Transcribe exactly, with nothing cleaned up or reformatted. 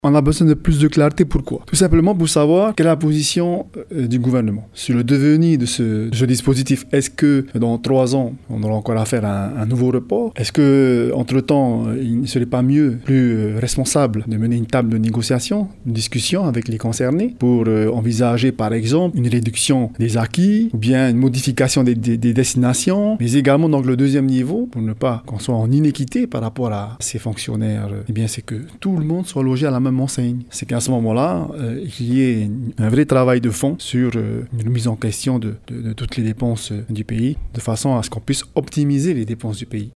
On a besoin de plus de clarté. Pourquoi? Tout simplement pour savoir quelle est la position euh, du gouvernement sur le devenir de ce, de ce dispositif. Est-ce que dans trois ans, on aura encore à faire un, un nouveau report? Est-ce que entre-temps, il ne serait pas mieux, plus euh, responsable de mener une table de négociation, une discussion avec les concernés pour euh, envisager par exemple une réduction des acquis ou bien une modification des, des, des destinations, mais également donc le deuxième niveau, pour ne pas qu'on soit en inéquité par rapport à ces fonctionnaires, eh bien c'est que tout le monde soit logé à la même enseigne. C'est qu'à ce moment-là, euh, il y ait un vrai travail de fond sur euh, une remise en question de, de, de toutes les dépenses euh, du pays, de façon à ce qu'on puisse optimiser les dépenses du pays.